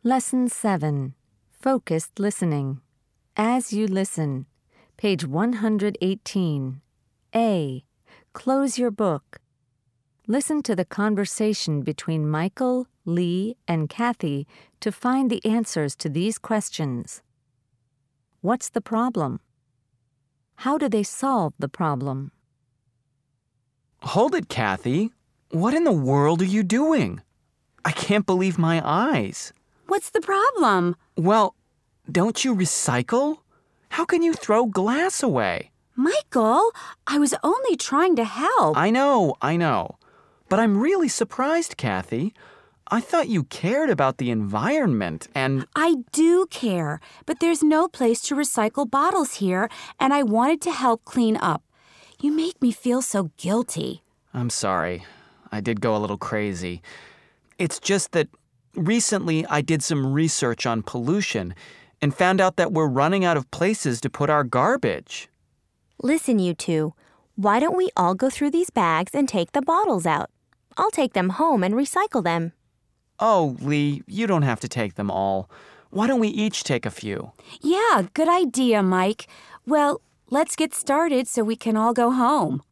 Lesson 7. Focused Listening. As you listen. Page 118. A. Close your book. Listen to the conversation between Michael, Lee, and Kathy to find the answers to these questions. What's the problem? How do they solve the problem? Hold it, Kathy. What in the world are you doing? I can't believe my eyes. What's the problem? Well, don't you recycle? How can you throw glass away? Michael, I was only trying to help. I know. But I'm really surprised, Kathy. I thought you cared about the environment and... I do care, but there's no place to recycle bottles here, and I wanted to help clean up. You make me feel so guilty. I'm sorry. I did go a little crazy. It's just that recently I did some research on pollution and found out that we're running out of places to put our garbage. Listen, you two. Why don't we all go through these bags and take the bottles out? I'll take them home and recycle them. Oh, Lee, you don't have to take them all. Why don't we each take a few? Yeah, good idea, Mike. Well, let's get started so we can all go home.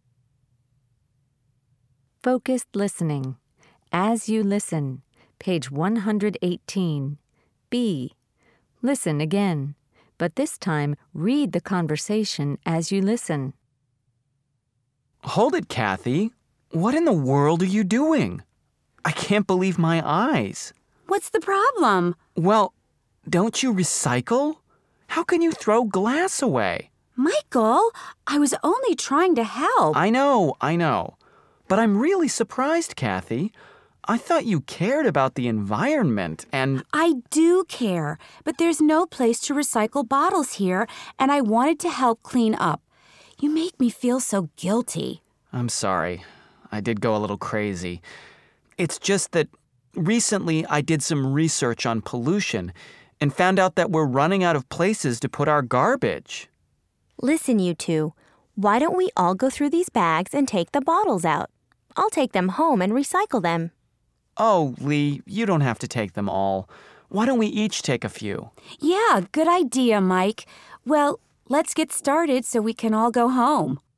Focused Listening. As you listen. Page 118. B. Listen again, but this time read the conversation as you listen. Hold it, Kathy. What in the world are you doing? I can't believe my eyes. What's the problem? Well, don't you recycle? How can you throw glass away? Michael, I was only trying to help. I know. But I'm really surprised, Kathy. I thought you cared about the environment and... I do care, but there's no place to recycle bottles here, and I wanted to help clean up. You make me feel so guilty. I'm sorry. I did go a little crazy. It's just that recently I did some research on pollution and found out that we're running out of places to put our garbage. Listen, you two. Why don't we all go through these bags and take the bottles out? I'll take them home and recycle them. Oh, Lee, you don't have to take them all. Why don't we each take a few? Yeah, good idea, Mike. Well, let's get started so we can all go home.